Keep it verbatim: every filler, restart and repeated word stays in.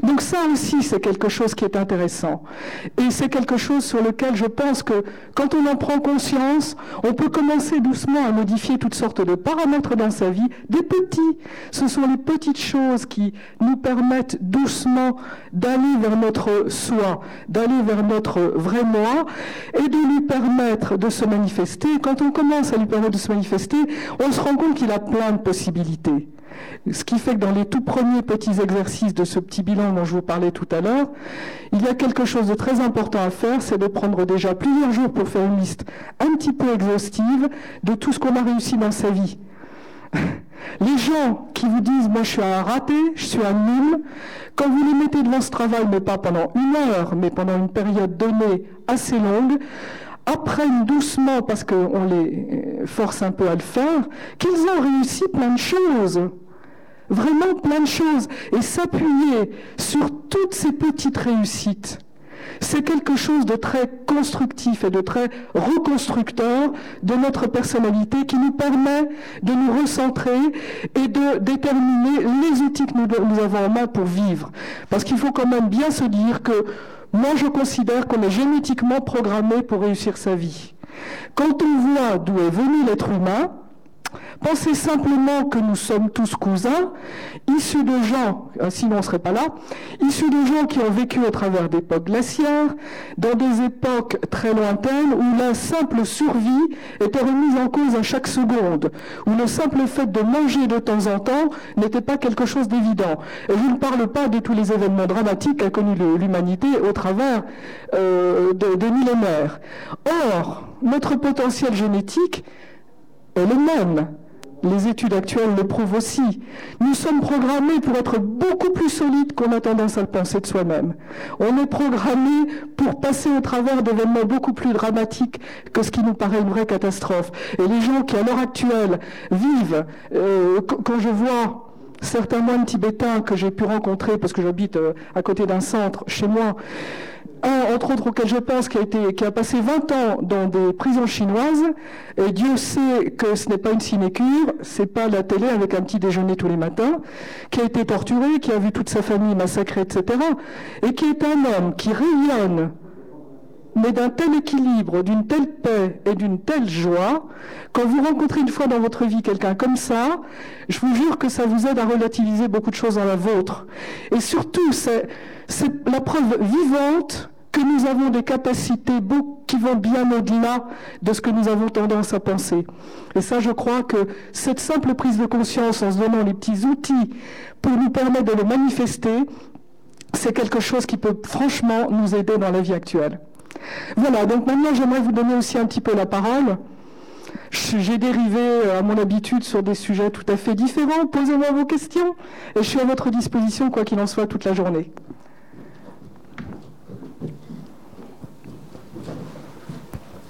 Donc ça aussi, c'est quelque chose qui est intéressant. Et c'est quelque chose sur lequel je pense que quand on en prend conscience, on peut commencer doucement à modifier toutes sortes de paramètres dans sa vie, des petits. Ce sont les petites choses qui nous permettent doucement d'aller vers notre soi, d'aller vers notre vrai moi, et de lui permettre de se manifester. Quand on commence à lui permettre de se manifester, on se rend compte qu'il a plein de possibilités. Ce qui fait que dans les tout premiers petits exercices de ce petit bilan dont je vous parlais tout à l'heure, il y a quelque chose de très important à faire, c'est de prendre déjà plusieurs jours pour faire une liste un petit peu exhaustive de tout ce qu'on a réussi dans sa vie. Les gens qui vous disent « moi je suis un raté, je suis un nul », quand vous les mettez devant ce travail, mais pas pendant une heure, mais pendant une période donnée assez longue, apprennent doucement, parce qu'on les force un peu à le faire, qu'ils ont réussi plein de choses. Vraiment plein de choses. Et s'appuyer sur toutes ces petites réussites, c'est quelque chose de très constructif et de très reconstructeur de notre personnalité qui nous permet de nous recentrer et de déterminer les outils que nous, nous avons en main pour vivre. Parce qu'il faut quand même bien se dire que moi je considère qu'on est génétiquement programmé pour réussir sa vie. Quand on voit d'où est venu l'être humain, pensez simplement que nous sommes tous cousins, issus de gens, sinon on ne serait pas là, issus de gens qui ont vécu à travers d'époques glaciaires, dans des époques très lointaines, où la simple survie était remise en cause à chaque seconde, où le simple fait de manger de temps en temps n'était pas quelque chose d'évident. Et je ne parle pas de tous les événements dramatiques qu'a connus l'humanité au travers euh, de, des millénaires. Or, notre potentiel génétique est le même. Les études actuelles le prouvent aussi. Nous sommes programmés pour être beaucoup plus solides qu'on a tendance à le penser de soi-même. On est programmés pour passer au travers d'événements beaucoup plus dramatiques que ce qui nous paraît une vraie catastrophe. Et les gens qui, à l'heure actuelle, vivent, euh, quand je vois certains moines tibétains que j'ai pu rencontrer, parce que j'habite euh, à côté d'un centre chez moi, un, entre autres, auquel je pense, qui a, été, qui a passé vingt ans dans des prisons chinoises, et Dieu sait que ce n'est pas une sinécure, c'est pas la télé avec un petit déjeuner tous les matins, qui a été torturé, qui a vu toute sa famille massacrée, et cetera, et qui est un homme qui rayonne, mais d'un tel équilibre, d'une telle paix et d'une telle joie, quand vous rencontrez une fois dans votre vie quelqu'un comme ça, je vous jure que ça vous aide à relativiser beaucoup de choses dans la vôtre. Et surtout, c'est, c'est la preuve vivante que nous avons des capacités qui vont bien au-delà de ce que nous avons tendance à penser. Et ça, je crois que cette simple prise de conscience en se donnant les petits outils pour nous permettre de le manifester, c'est quelque chose qui peut franchement nous aider dans la vie actuelle. Voilà, donc maintenant j'aimerais vous donner aussi un petit peu la parole. J'ai dérivé à mon habitude sur des sujets tout à fait différents. Posez-moi vos questions et je suis à votre disposition quoi qu'il en soit toute la journée.